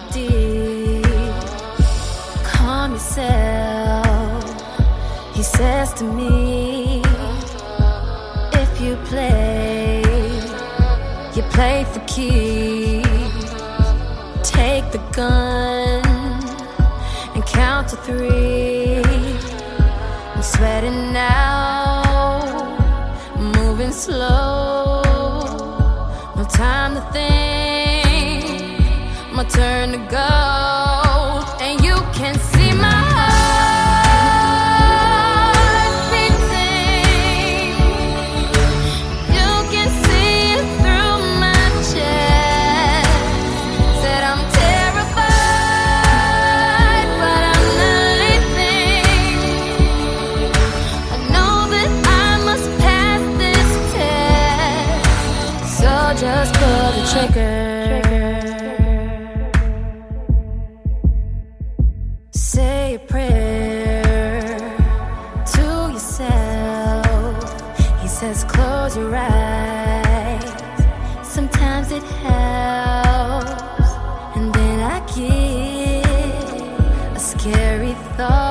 deep. Calm yourself, he says to me. If you play for keeps. Take the gun and count to 3. I'm sweating now, moving slow. No time to think, my turn to go. And you can see my heart beating. You can see it through my chest. Said I'm terrified, but I'm not leaving. I know that I must pass this test. So just pull the trigger. Say a prayer to yourself. He says close your eyes. Sometimes it helps. And then I get a scary thought.